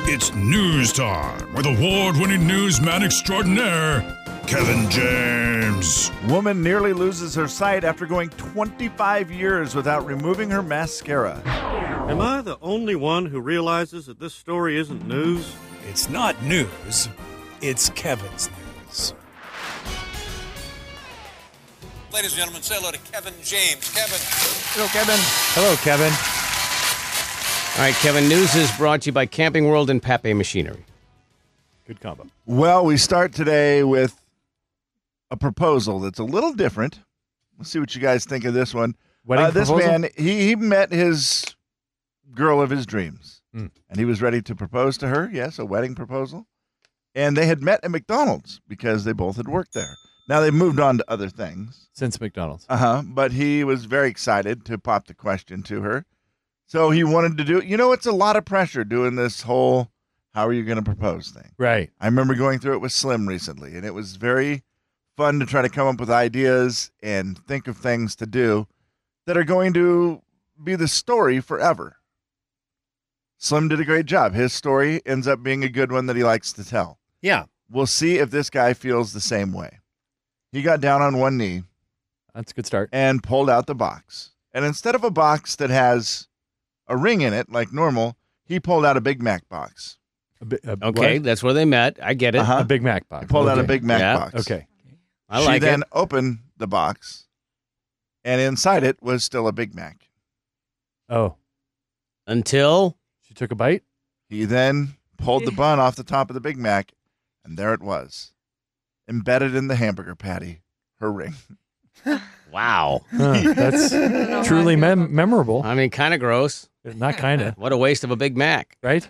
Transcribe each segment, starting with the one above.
It's news time with award-winning newsman extraordinaire, Kevin James. Woman nearly loses her sight after going 25 years without removing her mascara. Am I the only one who realizes that this story isn't news? It's not news. It's Kevin's news. Ladies and gentlemen, say hello to Kevin James. Kevin. Hello, Kevin. Hello, Kevin. All right, Kevin, news is brought to you by Camping World and Pape Machinery. Good combo. Well, we start today with a proposal that's a little different. Let's see what you guys think of this one. Wedding this proposal? man, he met his girl of his dreams, and he was ready to propose to her. Yes, a wedding proposal. And they had met at McDonald's because they both had worked there. Now they've moved on to other things. Since McDonald's. But he was very excited to pop the question to her. So he wanted to do, it's a lot of pressure doing this whole how are you going to propose thing. Right. I remember going through it with Slim recently, and it was very fun to try to come up with ideas and think of things to do that are going to be the story forever. Slim did a great job. His story ends up being a good one that he likes to tell. Yeah. We'll see if this guy feels the same way. He got down on one knee. That's a good start. And pulled out the box. And instead of a box that has a ring in it like normal, he pulled out a Big Mac box. Okay, that's where they met. I get it. A Big Mac box. He pulled out a Big Mac box. Okay. I like she then it. opened the box, and inside it was still a Big Mac. Oh. Until? She took a bite? He then pulled the bun off the top of the Big Mac, and there it was. Embedded in the hamburger patty, her ring. Wow. That's truly memorable. I mean, kind of gross. Not kind of. What a waste of a Big Mac. Right?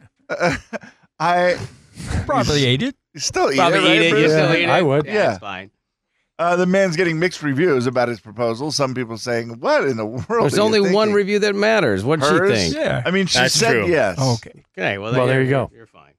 I Probably ate it. still eat Probably it, right, eat it. Bruce? You still eat it? I would. Yeah. It's fine. The man's getting mixed reviews about his proposal. Some people saying, what in the world There's are you only one thinking? review that matters. What'd she Hers? think? Yeah. I mean, she That's said true. yes. Okay. Okay, well, There you go. You're fine.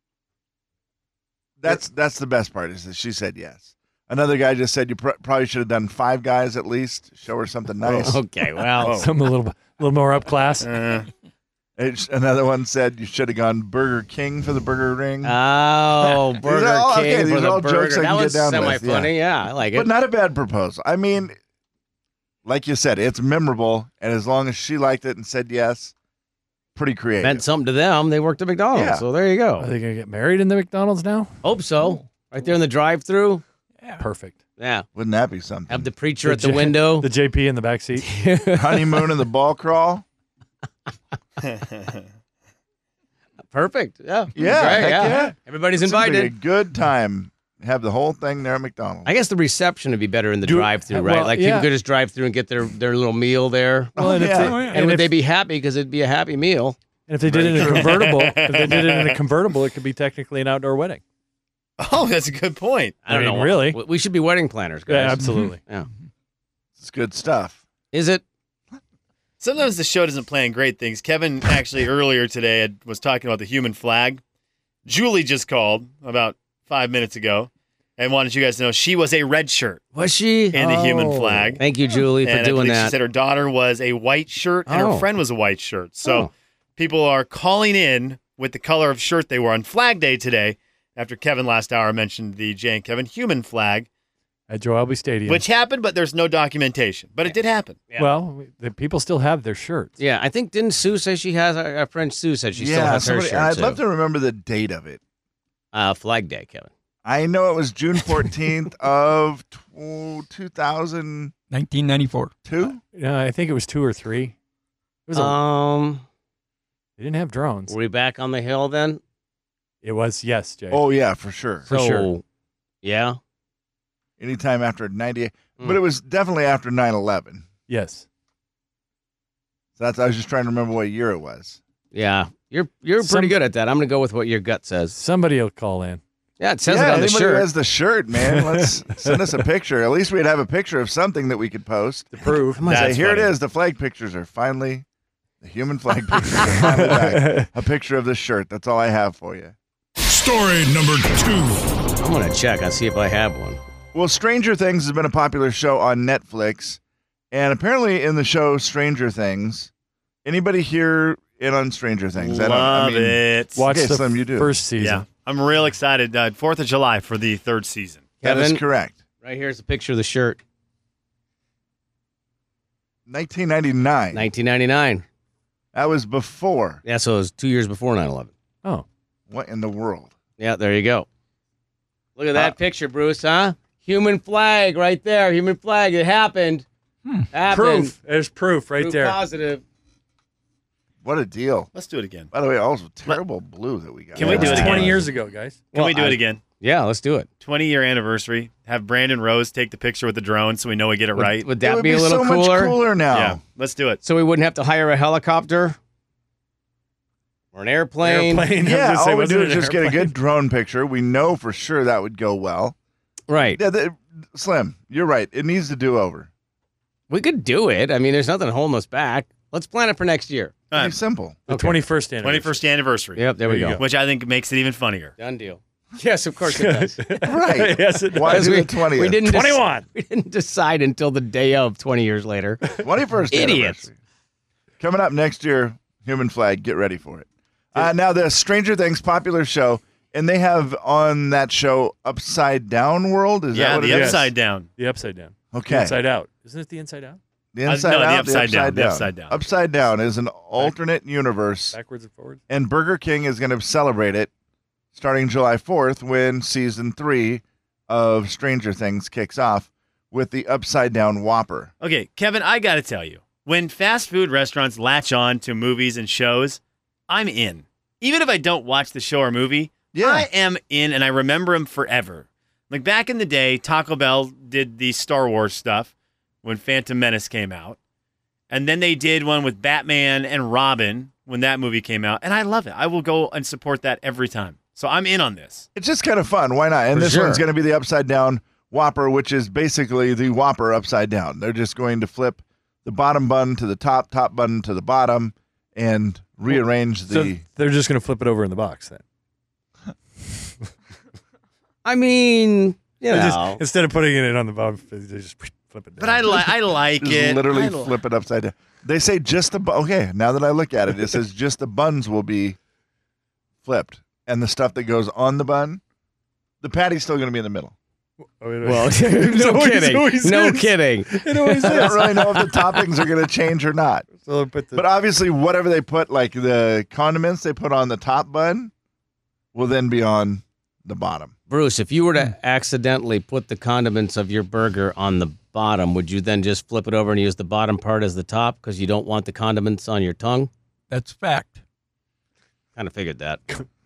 That's the best part is that she said yes. Another guy just said you probably should have done 5 guys at least. Show her something nice. Okay, well. Some a little more up class. Another one said you should have gone Burger King for the burger ring. Oh, Burger all- King okay, these for are the all jokes burger. I That can was get down with, semi-funny. Yeah, I like it. But not a bad proposal. I mean, like you said, it's memorable, and as long as she liked it and said yes, pretty creative. Meant something to them. They worked at McDonald's, Yeah. so there you Are go. they going to get married in the McDonald's now? Hope so. Right there in the drive-thru. Perfect. Yeah. Wouldn't that be something? Have the preacher at the window. The JP in the back seat. Honeymoon in the ball crawl. Perfect. Yeah. Yeah, Great, heck yeah. Everybody's Seems like a invited. good time. Have the whole thing there at McDonald's. I guess the reception would be better in the drive-thru, right? well, Like yeah. people could just drive through and get their little meal there. Well, and if yeah. they, And would if, they be happy because it'd be a happy meal? and if they did it in a convertible, it could be technically an outdoor wedding. Oh, that's a good point. I don't I mean, know. really. We should be wedding planners, guys. Yeah, absolutely. Yeah. It's good stuff. Is it? Sometimes the show doesn't plan great things. Kevin actually earlier today was talking about the human flag. Julie just called about 5 minutes ago and wanted you guys to know she was a red shirt Was she? in the human flag. Thank you, Julie, for And I doing believe that. she said her daughter was a white shirt and Oh. her friend was a white shirt. So Oh. people are calling in with the color of shirt they wore on Flag Day today after Kevin last hour mentioned the Jay and Kevin human flag, At Joe Albee Stadium. which happened, but there's no documentation. But it did happen. Yeah. Well, the people still have their shirts. Yeah, I think didn't Sue say she has our friend Sue said she still has her shirt I'd too. love to remember the date of it. Flag Day, Kevin. I know it was June 14th of 2002. 1994. I think it was 2 or 3. It was they didn't have drones. Were we back on the hill then? It was, yes, Jay. Oh, yeah, for sure. For so, sure. Yeah. Anytime after 98. But it was definitely after 9/11. Yes. So I was just trying to remember what year it was. Yeah. You're pretty good at that. I'm going to go with what your gut says. Somebody will call in. Yeah, it says yeah, it on the anybody who shirt. has the shirt, man, let's send us a picture. At least we'd have a picture of something that we could post. To prove. Say, That's here funny. it is. The flag pictures are finally, the human flag pictures are finally back. A picture of the shirt. That's all I have for you. Story number 2. I'm going to check. I'll see if I have one. Well, Stranger Things has been a popular show on Netflix. And apparently in the show Stranger Things, anybody here in on Stranger Things. Love it. Watch Okay, the Slim, you do. first season. Yeah, I'm real excited. 4th of July for the 3rd season. That is Kevin? correct. Right here's a picture of the shirt. 1999. 1999. That was before. Yeah, so it was 2 years before 9/11. Oh, What in the world? Yeah, there you go. Look at that picture, Bruce, huh? Human flag right there. Human flag. It happened. Happened. proof. There's proof right Proof there. positive. What a deal. Let's do it again. By the way, also terrible blue that we got. Can we do it again? 20 years ago, guys. Can we do it again? Yeah, let's do it. 20-year anniversary. Have Brandon Rose take the picture with the drone so we know we get it right. Would It that would be a little so cooler? much cooler now. Yeah, let's do it. So we wouldn't have to hire a helicopter or an airplane. Airplane. I was Yeah, gonna say, all we wasn't do it is an just get a airplane? good drone picture. We know for sure that would go well. Right. Yeah, Slim, you're right. It needs to do over. We could do it. I mean, there's nothing holding us back. Let's plan it for next year. All Pretty right, simple. The Okay. 21st anniversary. 21st anniversary. Yep, there we There you go. go. Which I think makes it even funnier. Done deal. Yes, of course it does. Right. Yes, it Why does. is it the 20th? We didn't 21. we didn't decide until the day of 20 years later. 21st Idiots. anniversary. Coming up next year, Human Flag. Get ready for it. Now, the Stranger Things popular show, and they have on that show Upside Down World. Is that Yeah, what the it is? Upside Down. The Upside Down. Okay. The Inside Out. Isn't it the Inside Out? The Inside no, the Out, Upside Down, the Upside Down. Upside Down is an alternate universe, Backwards and forwards? and Burger King is going to celebrate it starting July 4th when season 3 of Stranger Things kicks off with the Upside Down Whopper. Okay, Kevin, I got to tell you, when fast food restaurants latch on to movies and shows, I'm in. Even if I don't watch the show or movie, Yeah. I am in, and I remember them forever. Like back in the day, Taco Bell did the Star Wars stuff when Phantom Menace came out. And then they did one with Batman and Robin when that movie came out. And I love it. I will go and support that every time. So I'm in on this. It's just kind of fun. Why not? And For this sure. one's going to be the Upside Down Whopper, which is basically the Whopper upside down. They're just going to flip the bottom bun to the top bun to the bottom, and rearrange So the. they're just going to flip it over in the box then. I mean, you They know. just, instead of putting it on the bottom, they just flip it down. But I like Just it. literally I li- flip it upside down. They say just the okay. Now that I look at it, it says just the buns will be flipped, and the stuff that goes on the bun, the patty's still going to be in the middle. Well, no kidding. No kidding. It always I don't is. really know if the toppings are going to change or not. So put the, But obviously, whatever they put, like the condiments they put on the top bun, will then be on the bottom. Bruce, if you were to accidentally put the condiments of your burger on the bottom, would you then just flip it over and use the bottom part as the top because you don't want the condiments on your tongue? That's fact. Kind of figured that.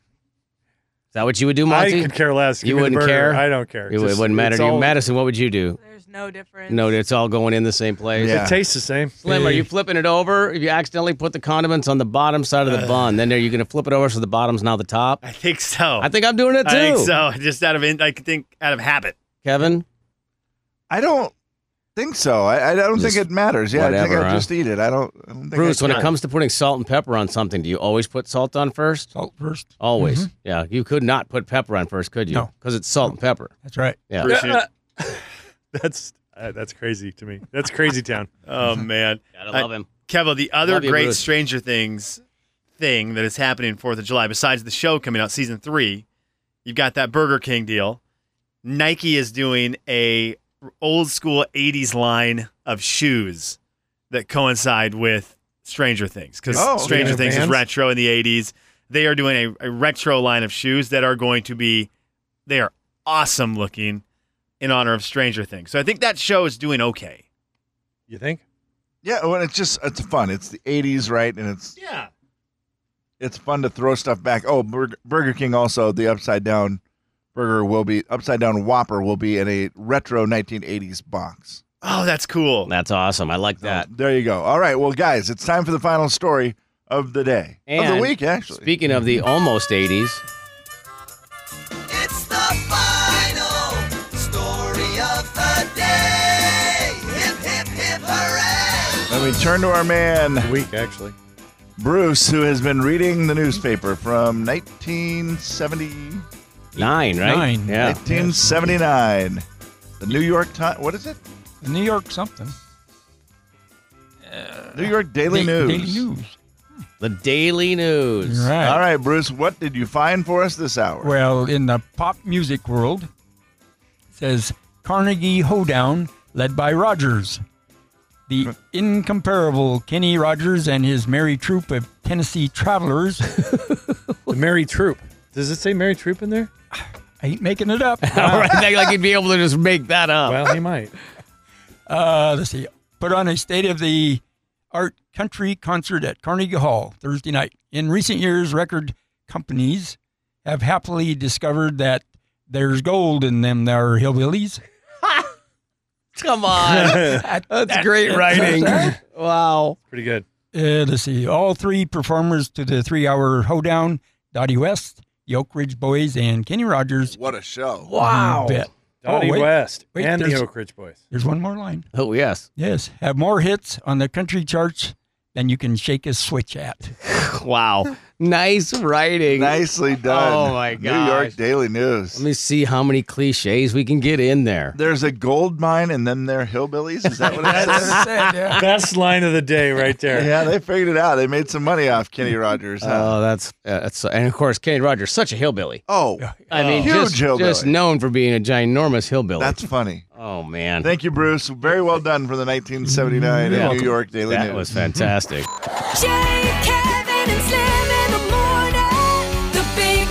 Is that what you would do, I Monty? could care less. You Give me the wouldn't burger. care? I don't care. It wouldn't matter it's to you. all- Madison, what would you do? There's no difference. No, it's all going in the same place. Yeah. It tastes the same. Slim, are you flipping it over? If you accidentally put the condiments on the bottom side of the bun, then are you going to flip it over so the bottom's now the top? I think so. I think I'm doing it too. I think so. Just out of habit. Kevin? I don't think so. I don't think Just it matters. Yeah, I think whatever, I'll huh? just eat it. I don't think Bruce, when I it comes to putting salt and pepper on something, do you always put salt on first? Salt first. Always. Yeah, you could not put pepper on first, could you? No. Because it's salt and pepper. That's right. Yeah. Bruce, you- That's crazy to me. That's crazy town. oh, man. Gotta love him. Kevin, the other Love you, great Bruce. Stranger Things thing that is happening 4th of July, besides the show coming out, season 3, you've got that Burger King deal. Nike is doing a old school 80s line of shoes that coincide with Stranger Things, because Stranger yeah, Things is Vans? retro in the 80s. They are doing a retro line of shoes that are going to be, they are awesome looking in honor of Stranger Things. So I think that show is doing okay. You think? Yeah, well, it's fun. It's the 80s, right? And it's fun to throw stuff back. Oh, Burger King also, the upside down Whopper will be in a retro 1980s box. Oh, that's cool. That's awesome. I like that. There you go. All right, well, guys, it's time for the final story of the day. Of the And week, actually. Speaking of the almost 80s, It's the final story of the day. Hip, hip, hip, hooray! And we turn to our man, Week, actually. Bruce, who has been reading the newspaper from 1979. 9, right? 9. Yeah. 1979. The New York Times. What is it? The New York something. New York Daily News. Daily News. the Daily News. Right. All right, Bruce, what did you find for us this hour? Well, in the pop music world, it says Carnegie Hoedown led by Rogers. The incomparable Kenny Rogers and his merry troupe of Tennessee travelers. The Merry Troop. Does it say Merry Troop in there? I ain't making it up. All right, like you'd be able to just make that up. Well, he might. Let's see. Put on a state-of-the-art country concert at Carnegie Hall Thursday night. In recent years, record companies have happily discovered that there's gold in them there hillbillies. Come on. That's great writing. Wow. Pretty good. Let's see. All three performers to the 3-hour hoedown, Dottie West, the Oak Ridge Boys, and Kenny Rogers. What a show. Wow. Bet. Dottie West Wait, and the there's- Oak Ridge Boys. There's one more line. Oh, yes. Yes. Have more hits on the country charts than you can shake a switch at. Wow. Nice writing. Nicely done. Oh, my New York gosh. Daily News. Let me see how many cliches we can get in there. There's a gold mine and then they're hillbillies? Is that what it says? Yeah. Best line of the day right there. Yeah, they figured it out. They made some money off Kenny Rogers. Huh? Oh, that's and of course Kenny Rogers, such a hillbilly. Oh, I mean, huge hillbilly. just known for being a ginormous hillbilly. That's funny. Oh man, Thank you, Bruce. Very well done for the 1979 You're welcome. New York Daily that News. was fantastic. Jay, Kevin, and Slim in the morning. The big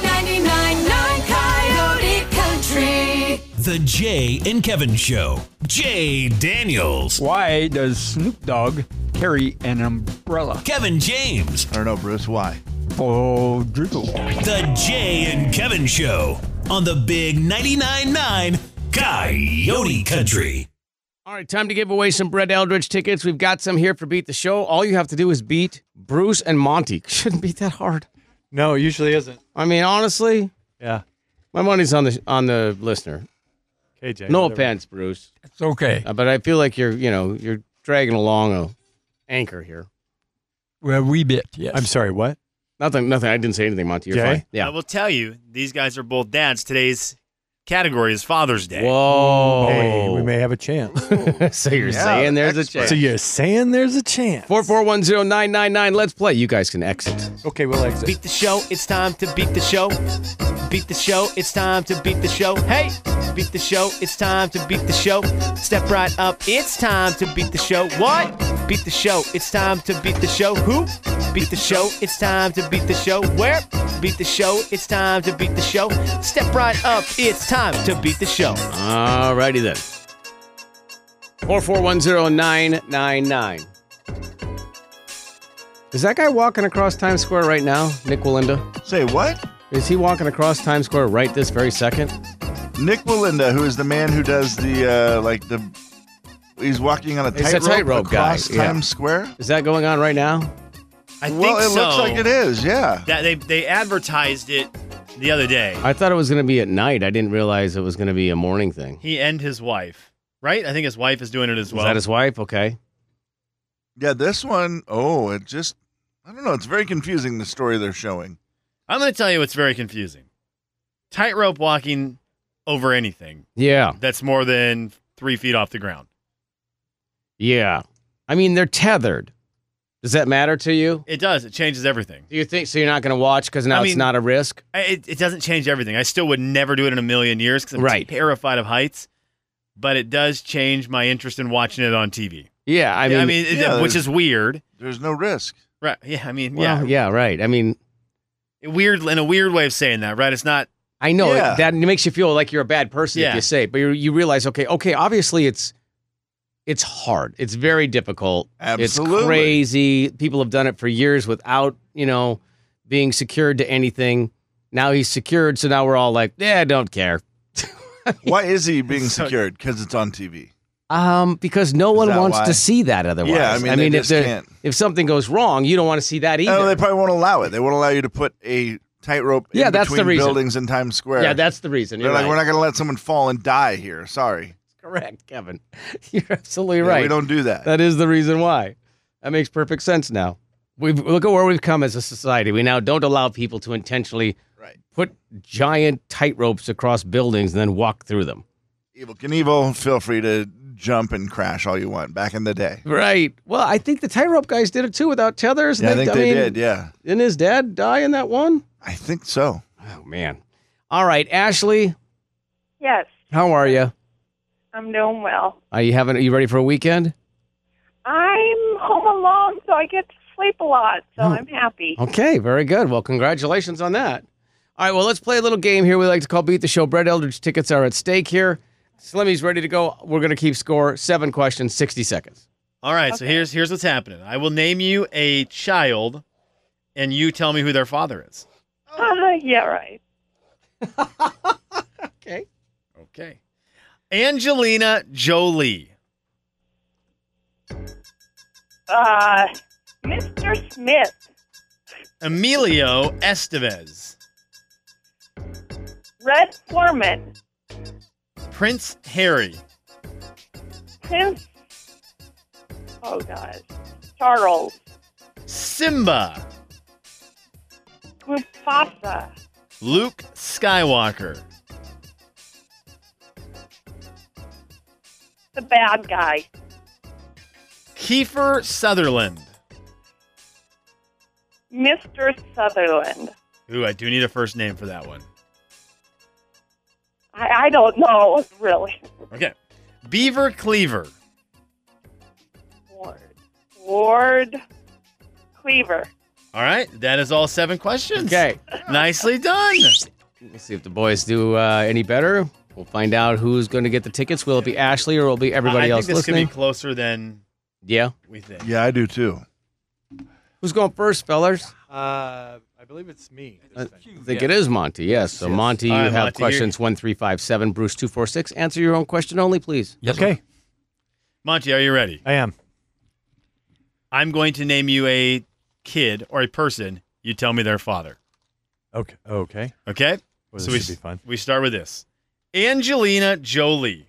99.9 Coyote Country. The Jay and Kevin Show. Jay Daniels. Why does Snoop Dogg carry an umbrella? Kevin James. I don't know, Bruce. Why? For drizzle. The Jay and Kevin Show on the big 99.9 Coyote Country. All right, time to give away some Brett Eldridge tickets. We've got some here for Beat the Show. All you have to do is beat Bruce and Monty. Shouldn't be that hard. No, it usually isn't. I mean, honestly, Yeah. my money's on the listener. Okay, Jay. No whatever. offense, Bruce, It's okay. but I feel like you're dragging along a anchor here. Well, we bit, yes. I'm sorry, what? Nothing. I didn't say anything, Monty. You're Jay? fine. I Yeah. will tell you, these guys are both dads. Today's category is Father's Day. Whoa. Hey, we may have a chance. So you're saying there's a expert. chance. So you're saying there's a chance. 4410999. Let's play. You guys can exit. Okay, we'll exit. Beat the show, it's time to beat the show. Beat the show, it's time to beat the show. Hey! Beat the show, it's time to beat the show. Step right up, it's time to beat the show. What? Beat the show, it's time to beat the show. Who? Beat the show, it's time to beat the show. Where? Beat the show, it's time to beat the show. Step right up, it's time to beat the show. All righty then. 4410999. Is that guy walking across Times Square right now, Nick Walinda? Say what? Is he walking across Times Square right this very second? Nick Walinda, who is the man who does the he's walking on a He's a tightrope guy, across yeah. Times Square. Is that going on right now? I Well, think it so. looks like it is. Yeah. That they advertised it the other day. I thought it was going to be at night. I didn't realize it was going to be a morning thing. He and his wife, right? I think his wife is doing it as well. Is that his wife? Okay. Yeah, this one, I don't know. It's very confusing, the story they're showing. I'm going to tell you what's very confusing. Tightrope walking over anything Yeah. that's more than 3 feet off the ground. Yeah. I mean, they're tethered. Does that matter to you? It does. It changes everything. Do you think so? You're not going to watch because now I it's mean- not a risk? It doesn't change everything. I still would never do it in a million years because I'm Right. terrified of heights. But it does change my interest in watching it on TV. Yeah. I mean, which is weird. There's no risk. Right. Yeah. I mean, well, yeah, right. I mean, Weird in a weird way of saying that, right? It's not. I know Yeah. that makes you feel like you're a bad person if Yeah. you say it, but you realize, okay, obviously it's hard. It's very difficult. Absolutely. It's crazy. People have done it for years without, being secured to anything. Now he's secured, so now we're all like, yeah, don't care. Why is he being secured? Because it's on TV. Because no one that wants why? to see that otherwise. Yeah, I mean, they if just can't. if something goes wrong, you don't want to see that either. No, they probably won't allow it. They won't allow you to put a tightrope Yeah, in that's the between reason. buildings in Times Square. Yeah, that's the reason. They're You're like, right. we're not going to let someone fall and die here. Sorry. Correct, Kevin. You're absolutely Yeah, right. we don't do that. That is the reason why. That makes perfect sense now. Look at where we've come as a society. We now don't allow people to intentionally put giant tightropes across buildings and then walk through them. Evil Knievel, feel free to jump and crash all you want back in the day. Right. Well, I think the tightrope guys did it too without tethers. Yeah, I think they did, yeah. Didn't his dad die in that one? I think so. Oh, man. All right, Ashley, Yes, how are you? I'm doing well. Are you ready for a weekend? I'm home alone, so I get to sleep a lot, so I'm happy. Okay, very good. Well, congratulations on that. All right, well, let's play a little game here we like to call Beat the Show. Brett Eldridge tickets are at stake here. Slimmy's ready to go. We're going to keep score. 7 questions, 60 seconds. All right, so here's what's happening. I will name you a child, and you tell me who their father is. Yeah, right. Okay. Angelina Jolie. Mr. Smith. Emilio Estevez. Red Foreman. Prince Harry. Prince. Oh, God. Charles. Simba. Mufasa. Luke Skywalker. The bad guy. Kiefer Sutherland. Mr. Sutherland. Ooh, I do need a first name for that one. I don't know, really. Okay. Beaver Cleaver. Ward Cleaver. All right, that is all 7 questions. Okay. Nicely done. Let's see if the boys do any better. We'll find out who's going to get the tickets. Will it be Ashley or will it be everybody else I think this listening? could be closer than we think. Yeah, I do too. Who's going first, fellas? I believe it's me. I think it is Monty, yes. So, Monty, you All right, have Monty, questions 1, 3, 5, 7. Bruce, 2, 4, 6. Answer your own question only, please. Yes, okay. Monty, are you ready? I am. I'm going to name you a kid or a person. You tell me their father. Okay. Okay. Okay? Well, this should be fun. We start with this. Angelina Jolie.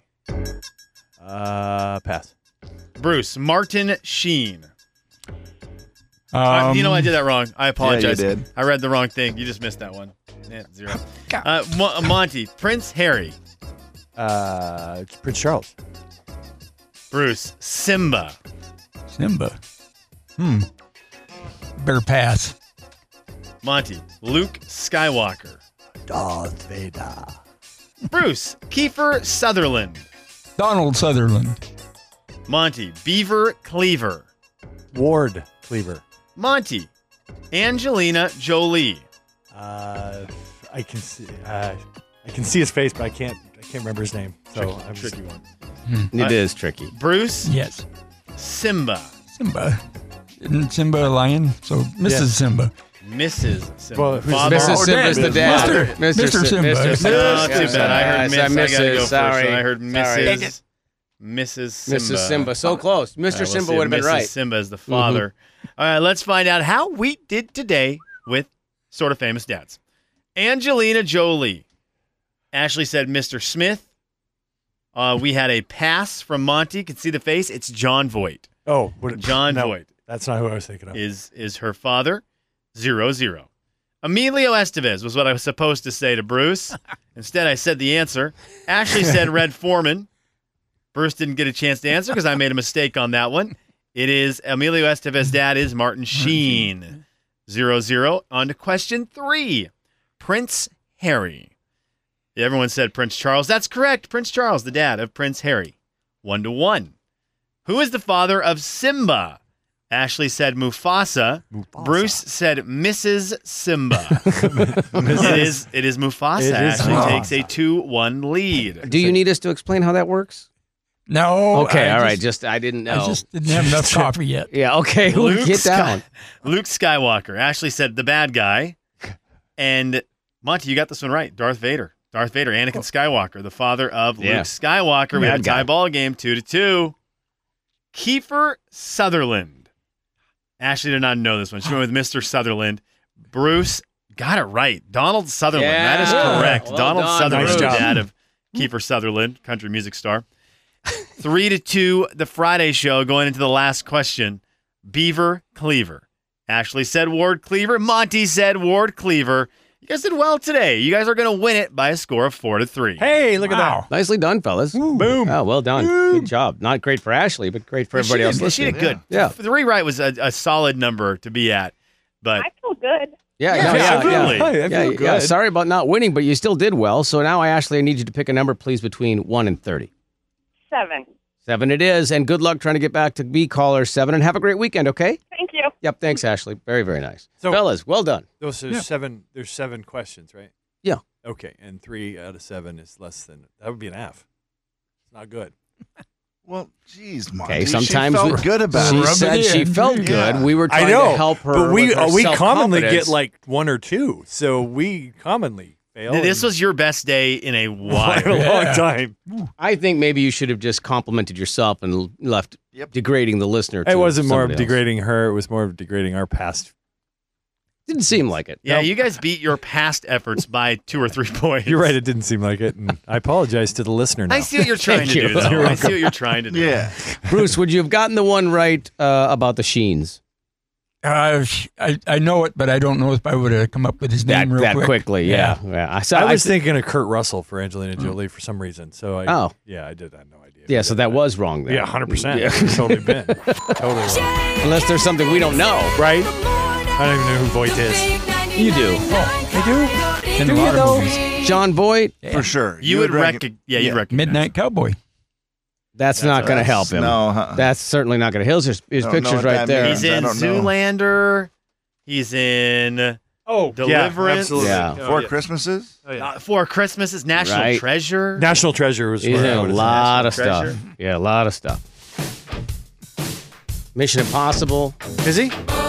Pass. Bruce, Martin Sheen. You know I did that wrong. I apologize. Yeah, you did. I read the wrong thing. You just missed that one. Yeah, 0. Monty, Prince Harry. Prince Charles. Bruce, Simba. Simba. Better pass. Monty, Luke Skywalker. Darth Vader. Bruce, Kiefer Sutherland. Donald Sutherland. Monty, Beaver Cleaver. Ward Cleaver. Monty, Angelina Jolie. I can see his face, but I can't remember his name. So Tricky one. It is tricky. Bruce. Yes. Simba. Simba. Isn't Simba a lion? So Mrs. Yes. Simba. Mrs. Simba. Well, who's Father. Mrs. Simba's the dad. Mr. Simba. Oh, too bad. I heard Yes, Miss. I gotta go first. sorry. So I heard Sorry. Mrs. Simba. Mrs. Simba. So close. Mr. All right, we'll Simba see would have been Mrs. right. Simba is the father. All right, let's find out how we did today with sort of famous dads. Angelina Jolie. Ashley said Mr. Smith. We had a pass from Monty. You can see the face. It's John Voight. Oh, John no, Voight That's not who I was thinking of. is her father. 0-0. Emilio Estevez was what I was supposed to say to Bruce. Instead, I said the answer. Ashley said Red Foreman. Bruce didn't get a chance to answer because I made a mistake on that one. It is Emilio Estevez's dad is Martin Sheen. 0-0. On to question 3. Prince Harry. Everyone said Prince Charles. That's correct. Prince Charles, the dad of Prince Harry. 1-1. Who is the father of Simba? Ashley said Mufasa. Bruce said Mrs. Simba. It is Mufasa. It is Ashley Mufasa. takes a 2-1 lead. Do you need us to explain how that works? No. Okay, I all right. just- I didn't know. I just didn't have enough coffee yet. Yeah, okay. Get down. Luke Skywalker. Ashley said the bad guy. And Monty, you got this one right. Darth Vader. Darth Vader, Anakin Skywalker, the father of Yeah. Luke Skywalker. We had a Bad guy. tie ball game, 2-2. Kiefer Sutherland. Ashley did not know this one. She went with Mr. Sutherland. Bruce got it right. Donald Sutherland. Yeah. That is correct. Well Donald done, Sutherland, Bruce. the Nice job. dad of Kiefer Sutherland, country music star. 3-2, the Friday show, going into the last question. Beaver Cleaver. Ashley said Ward Cleaver. Monty said Ward Cleaver. You guys did well today. You guys are going to win it by a score of 4-3. Hey, look at that. Nicely done, fellas. Boom. Oh, well done. Good job. Not great for Ashley, but great for everybody else She listening. did good. Yeah. 3 right was a solid number to be at. But I feel good. Yeah. Sorry about not winning, but you still did well. So now, Ashley, I need you to pick a number, please, between 1 and 30. 7. 7 it is, and good luck trying to get back to be caller 7, and have a great weekend, okay? Thank you. Yep, thanks, Ashley. Very, very nice. So- fellas, well done. There's 7. There's 7 questions, right? Yeah. Okay, and 3 out of 7 is less than. That would be an F. It's not good. Well, geez, Monty. Okay, sometimes she felt good about she it. said she felt good. Yeah. We were trying I know, to help her. but we with her commonly get self-confidence. like 1 or 2, so we commonly fail. this was your best day in a while. a long time. I think maybe you should have just complimented yourself and left degrading the listener. It wasn't more of somebody else. degrading her. It was more of degrading our past. Didn't seem like it. Yeah, you guys beat your past efforts by 2 or 3 points. You're right. It didn't seem like it, and I apologize to the listener now. I see what you're trying to Thank do, you. though. You're I see what you're trying to do. Yeah. Bruce, would you have gotten the one right about the Sheens? I know it, but I don't know if I would have come up with his name real that quick. quickly, yeah. I was thinking of Kurt Russell for Angelina Jolie for some reason. So I I did. I had no idea. Yeah, so that was wrong then. Yeah, 100%. Yeah. It's totally been. Totally wrong. Unless there's something we don't know. Right? I don't even know who Voight is. You do. Oh, I do? In a lot of movies. John Boyd? For sure. You would recognize. Yeah, you'd recognize. Midnight Cowboy. That's not going to help him. No. That's certainly not going to. His Don't know picture's what right that there. means. He's I in don't know. Zoolander. He's in Deliverance. absolutely. Yeah. Four Christmases? Four Christmases. National Right. Treasure. National Treasure was He's where in I a would've lot of National stuff. Treasure. Yeah, a lot of stuff. Mission Impossible. said. Is he?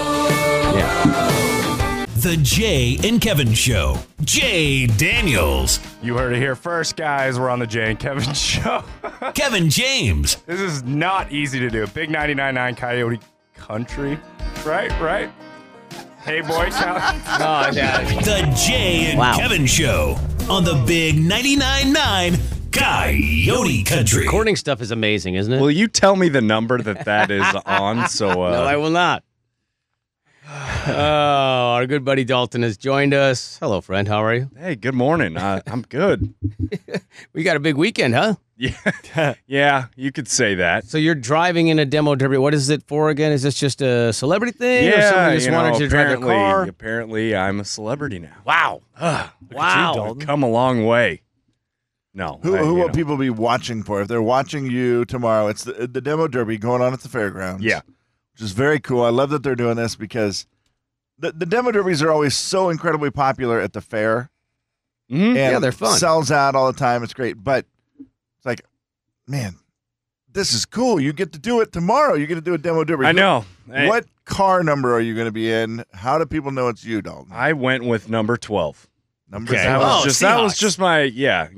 Yeah. The Jay and Kevin Show. Jay Daniels. You heard it here first, guys. We're on the Jay and Kevin Show. Kevin James. This is not easy to do. Big 99.9 Coyote Country. Right? Hey, boy. Oh, yeah. The Jay and Kevin Show on the Big 99.9 Coyote Country. Recording stuff is amazing, isn't it? Will you tell me the number that is on? So No, I will not. Oh, our good buddy Dalton has joined us. Hello, friend. How are you? Hey, good morning. I'm good. We got a big weekend, huh? Yeah, you could say that. So you're driving in a demo derby. What is it for again? Is this just a celebrity thing? Or Yeah, someone just wanted to drive a car? apparently I'm a celebrity now. Wow. Wow, I've come a long way. No, Who you will know. people be watching for? If they're watching you tomorrow, it's the demo derby going on at the fairgrounds. Yeah. Which is very cool. I love that they're doing this because the demo derbies are always so incredibly popular at the fair. Mhm. And Yeah, they're fun. Sells out all the time. It's great. But it's like, man, this is cool. You get to do it tomorrow. You get to do a demo derby. I know. What car number are you going to be in? How do people know it's you, Dalton? I went with number 12. Number That 12. was just my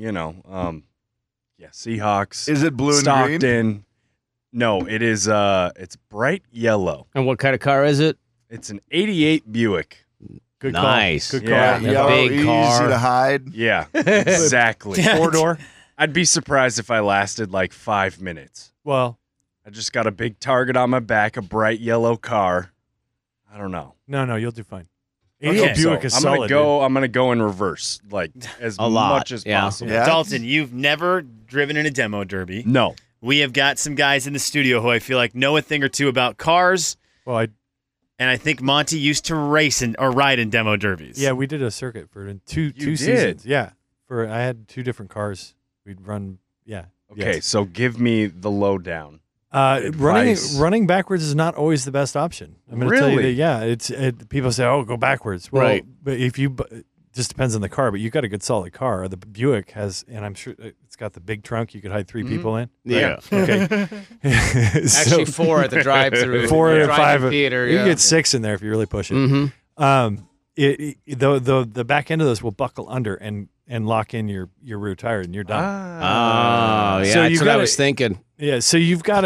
Seahawks. Is it blue and Stockton. green? No, it is it's bright yellow. And what kind of car is it? It's an 88 Buick. Good Nice. call. Good Yeah. call. A Yellow, big easy car. to hide. Yeah, exactly. 4-door. I'd be surprised if I lasted like 5 minutes. Well, I just got a big target on my back, a bright yellow car. I don't know. no, you'll do fine. Okay. 88 Buick is I'm solid. gonna go in reverse, like as A lot, much as yeah. possible. Yeah. Dalton, you've never driven in a demo derby. No. We have got some guys in the studio who I feel like know a thing or two about cars, Well, and I think Monty used to race or ride in demo derbies. yeah, we did a circuit for two did? seasons. Yeah, I had 2 different cars. We'd run. Yeah. Okay, yes. so give me the lowdown. Advice. Running backwards is not always the best option. I'm going to tell you that. Really? Yeah, people say, "Oh, go backwards." Well, Right. but if you just depends on the car. But you got a good solid car. The Buick has, and I'm sure it's got the big trunk. You could hide 3 people in. Yeah. Okay. Actually, 4 at the drive-through. 4 or Drive-in 5 theater. You Yeah. can get 6 in there if you really push it. Mm-hmm. The back end of those will buckle under and lock in your rear tire, and you're done. Oh, yeah. So that's you what I gotta- was thinking. Yeah, so you've got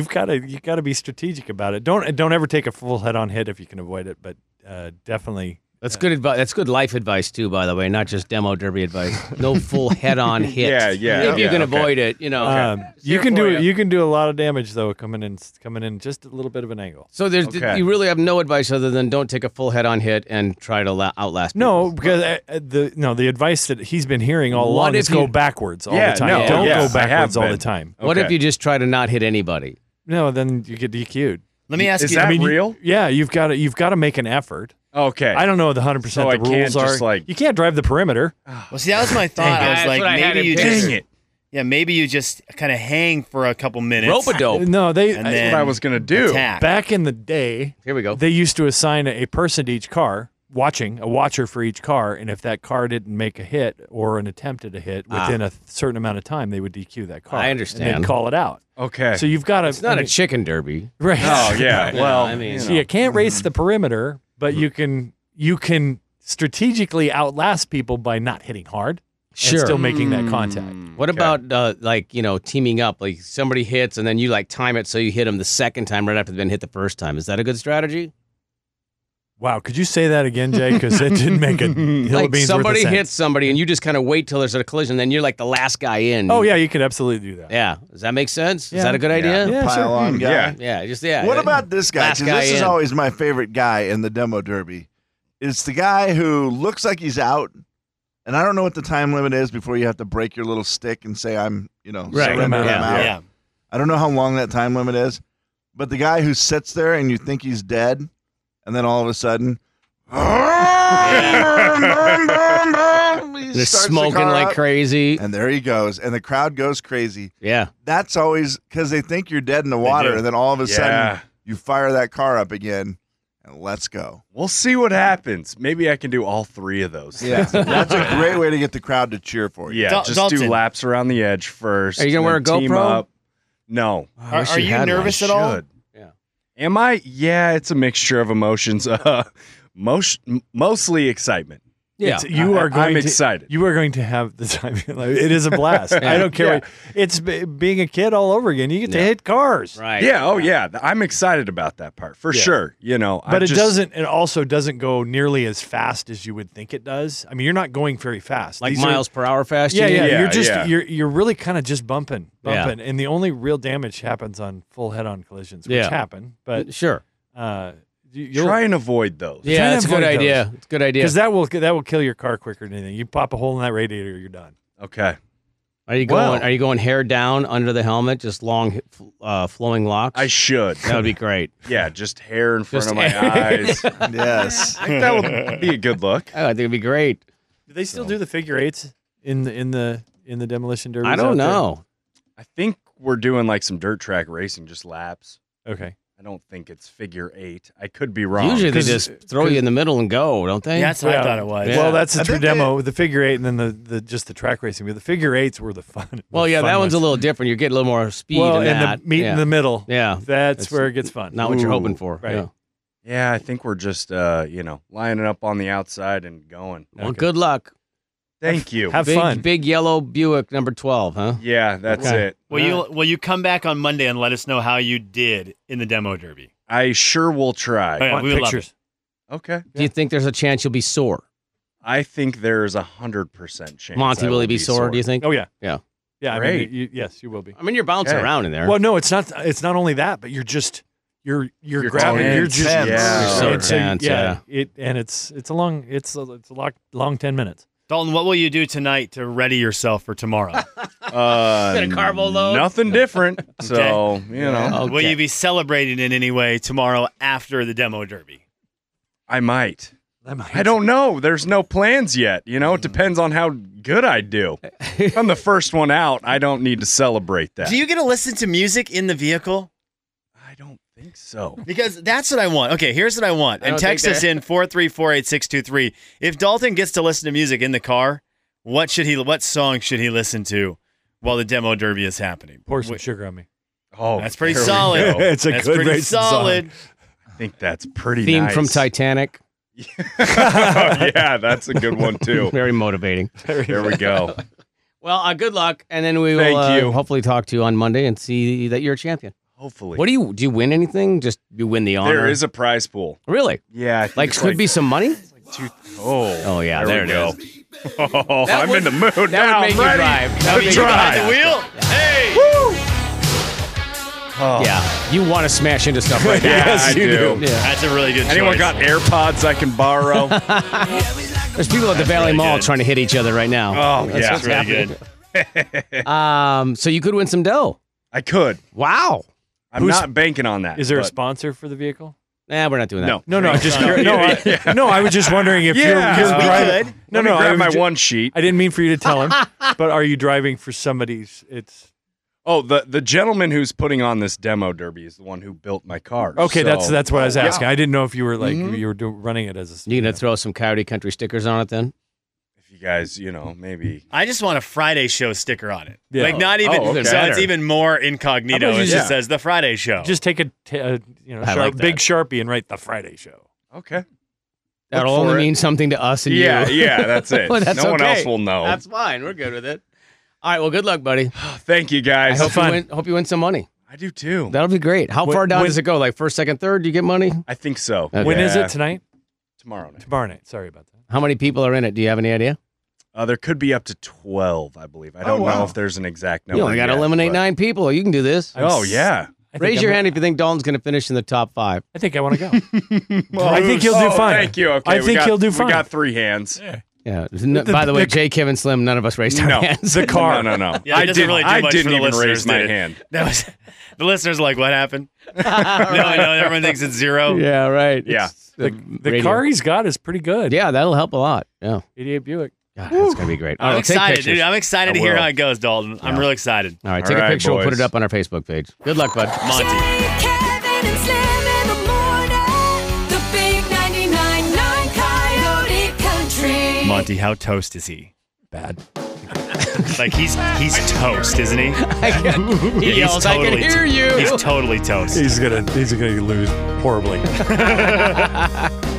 to be strategic about it. Don't ever take a full head-on hit if you can avoid it, but definitely That's good advice. That's good life advice too, by the way, not just demo derby advice. No full head-on hit. If you can avoid it, you know. You can do it. You can do a lot of damage though, coming in just a little bit of an angle. So you really have no advice other than don't take a full head-on hit and try to outlast. No, because the advice that he's been hearing all along is go backwards all the time. No, don't go backwards all the time. What if you just try to not hit anybody? No, then you get DQ'd. Let me ask you. Is that real? Yeah, you've got to make an effort. Okay. I don't know the 100% So the rules are. You can't drive the perimeter. Well, see, that was my thought. I was like, maybe you just. Dang it. Yeah, maybe you just kind of hang for a couple minutes. Rope-a-dope. No, And That's then what I was going to do. attack. back in the day, Here we go. they used to assign a person to each car, a watcher for each car, and if that car didn't make a hit or an attempt at a hit within a certain amount of time, they would DQ that car. I And understand. they'd call it out. Okay. So you've got to. It's not a chicken derby. Right. Oh, yeah. Well, I mean, So you can't race the perimeter, but you can strategically outlast people by not hitting hard and still making that contact. What about teaming up? Like somebody hits and then you time it so you hit them the second time right after they've been hit the first time. Is that a good strategy? Wow, could you say that again, Jay? Because it didn't make a hill of beans somebody worth of sense. hits somebody and you just kind of wait till there's a collision, then you're like the last guy in. Oh yeah, you could absolutely do that. Yeah. Does that make sense? Yeah. Is that a good idea? Yeah, sure. Pile on guy. Yeah. What about this guy? Last 'Cause guy this is in. always my favorite guy in the demo derby. It's the guy who looks like he's out, and I don't know what the time limit is before you have to break your little stick and say I'm, surrender, I'm out. Yeah. I don't know how long that time limit is, but the guy who sits there and you think he's dead, and then all of a sudden, he They're starts the smoking car like up, crazy. and there he goes, and the crowd goes crazy. Yeah. That's always because they think you're dead in the water, do. and then all of a Yeah. sudden you fire that car up again, and let's go. We'll see what happens. Maybe I can do all three of those. Yeah, that's a great way to get the crowd to cheer for you. Yeah, just Dalton. do laps around the edge first. Are you gonna and wear a then team GoPro? up. No. Are you nervous at all? Should. Am I? Yeah, it's a mixture of emotions. Mostly excitement. Yeah. I'm excited. You are going to have the time of your life. It is a blast. I don't care. Yeah. It's being a kid all over again. You get to hit cars. Right. Yeah. Oh, yeah. I'm excited about that part for sure. But it also doesn't go nearly as fast as you would think it does. I mean, you're not going very fast. Like These miles per hour fast? Yeah, you mean? yeah. You're really kind of just bumping, Yeah. and the only real damage happens on full head-on collisions, which Yeah. happen. But Sure. Try and avoid those. Yeah, that's a good idea. It's a good idea. because that will kill your car quicker than anything. You pop a hole in that radiator, you're done. Okay. Are you going hair down under the helmet, just long flowing locks? I should. That would be great. Yeah, just hair in front Just of my eyes. Yes. I think that would be a good look. I think it'd be great. Do they still do the figure eights in the demolition derby? I don't know. I think we're doing like some dirt track racing, just laps. Okay. I don't think it's figure eight. I could be wrong. Usually they just throw you in the middle and go, don't they? Yeah, that's what I thought it was. Yeah. Well, that's the I true think demo, the figure eight, and then the just the track racing. But the figure eights were the fun. Well, yeah, fun that one's a ones. little different. You get a little more speed Well, in and that. the meet yeah. in the middle. Yeah. That's It's where it gets fun. Not what you're Ooh, hoping for. right. Yeah. Yeah, I think we're just lining up on the outside and going. Well, good luck. Thank you. Have big, fun. Big yellow Buick number 12, huh? Yeah, that's Okay. it. Will you come back on Monday and let us know how you did in the demo derby? I sure will try. Oh, yeah, Want we would love pictures. it. Okay. Do you think there's a chance you'll be sore? I think there's 100% chance. Monty, I will he be sore, do you think? Oh yeah. Yeah. Yeah. I Great. mean, yes, you will be. I mean, you're bouncing Okay. around in there. Well, no, it's not. It's not only that, but you're grabbing. tense. You're just Yeah. You're so it's tense, yeah. It's a long 10 minutes. Dalton, what will you do tonight to ready yourself for tomorrow? Bit of carbo load? Nothing different. So, Okay. Will you be celebrating in any way tomorrow after the demo derby? I might. I don't know. There's no plans yet. It depends on how good I do. If I'm the first one out, I don't need to celebrate that. Do you get to listen to music in the vehicle? I don't think so. Because that's what I want. Okay, here's what I want. And text us in 4348623. If Dalton gets to listen to music in the car, what song should he listen to while the demo derby is happening? Pour some sugar on me. Oh, That's pretty there we solid. go. It's a That's good pretty racing solid. I think that's pretty Theme nice. from Titanic. Yeah, that's a good one too. Very motivating. There we go. Well, good luck, and then we will Thank you. hopefully talk to you on Monday and see that you're a champion. Hopefully. What do you win anything? Just you win the honor? There is a prize pool. Really? Yeah. I think Like it's could be some money? Oh yeah, there it we is. go. Oh, I'm in the mood That now. would make I'm you ready. drive. That would make Let's you drive. drive. The wheel. Hey. Oh. Yeah, you want to smash into stuff right now. Yeah, I do. Yeah. That's a really good Anyone choice. got AirPods I can borrow? There's people at the Valley really Mall good. trying to hit each other right now. Oh, That's yeah. what's That's really happening. So you could win some dough. I could. Wow. I'm not banking on that. Is there a but- sponsor for the vehicle? Nah, we're not doing that. No. No, I'm just curious. No, I was just wondering if you're Yeah. driving. Let me grab my one sheet. I didn't mean for you to tell him, but are you driving for somebody's? It's Oh, the gentleman who's putting on this demo derby is the one who built my car. okay. So- That's what I was asking. Yeah. I didn't know if you were like you were running it as a. You gonna throw some Coyote Country stickers on it then? If you guys, maybe. I just want a Friday show sticker on it. Yeah. Like not even okay. so it's even more incognito. How about It you just just- says the Friday show. Just take a I sharp, like that. big Sharpie and write the Friday show. Okay. That'll for only it. mean something to us and Yeah, you. yeah, that's it. Well, that's no one okay. else will know. That's fine. We're good with it. All right. Well, good luck, buddy. Thank you, I guys. hope you win some money. I do too. That'll be great. How far down does it go? Like first, second, third? Do you get money? I think so. Okay. When is Yeah. it tonight? Tomorrow night. Tomorrow night. Sorry about that. How many people are in it? Do you have any idea? There could be up to 12, I believe. I don't know if there's an exact number. You only got to yet, eliminate but- 9 people. You can do this. Oh, yeah. Raise your hand if you think Dalton's going to finish in the top 5. I think I want to go. I think he'll do fine. Thank you. Okay, I think he'll do fine. We got 3 hands. Yeah. By the way, Jay, Kevin, Slim, none of us raised our No. hands. The car. No. Yeah, it doesn't really do I much didn't for the even raise listeners, my did it? hand. That was the listeners are like, what happened? No, I know everyone thinks it's 0. Yeah, right. Yeah. It's The radio. car he's got is pretty good. Yeah, that'll help a lot. Yeah. 88 Buick. God, that's going to be great. All I'm right, take excited, pictures. dude. I'm excited to I hear will. how it goes, Dalton. I'm real excited. All right, All take a right, picture. We'll put boys. it up on our Facebook page. Good luck, bud. Monty. Kevin and Slim in the morning. The big 99.9 Coyote Country. Monty, how toast is he? Bad. Like he's toast, isn't he? He yells, I can hear you. He's totally toast. He's gonna lose horribly.